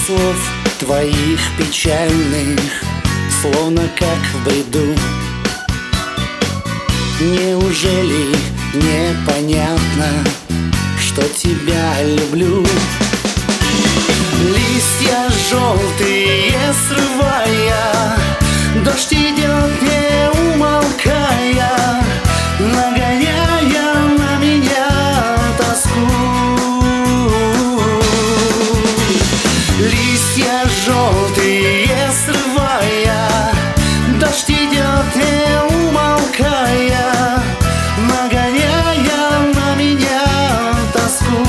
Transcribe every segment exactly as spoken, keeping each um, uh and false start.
слов твоих печальных, словно как в бреду. Неужели непонятно, что тебя люблю? Листья желтые срывая, дождь идет не умолкая, нагоняя на меня тоску. Листья желтые срывая, дождь идет не умолкая, нагоняя на меня тоску.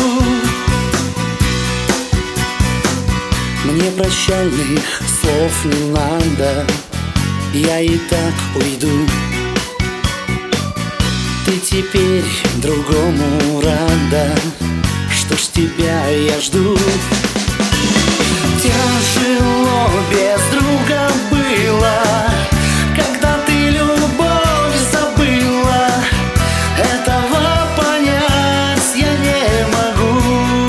Мне прощальных слов не надо, я и так уйду. Ты теперь другому рада, что ж тебя я жду. Тяжело без друга было, когда ты любовь забыла. Этого понять я не могу.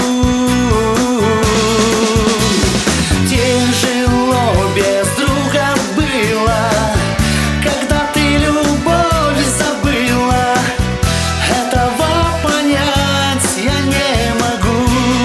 Тяжело без друга было, когда ты любовь забыла. Этого понять я не могу.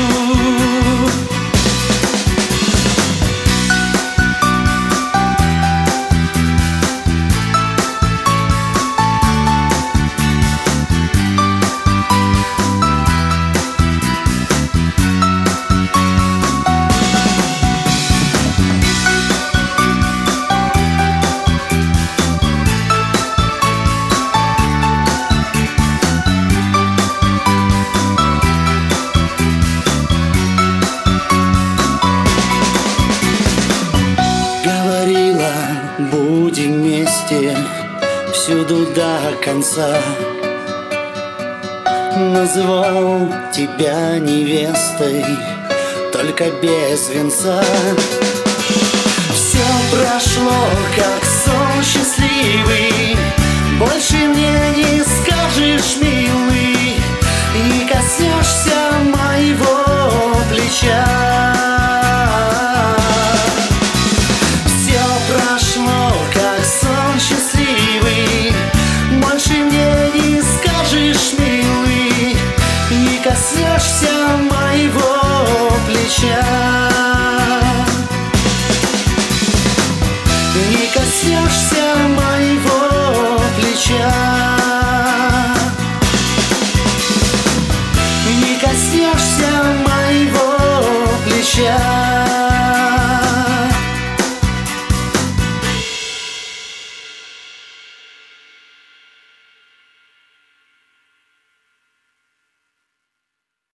Будем вместе всюду до конца. Называл тебя невестой, только без венца. Все прошло, как сон счастливый, больше мне не скажешь, милый, и коснешься моего плеча. Больше мне не скажешь, милый, не коснешься моего плеча. Не коснешься моего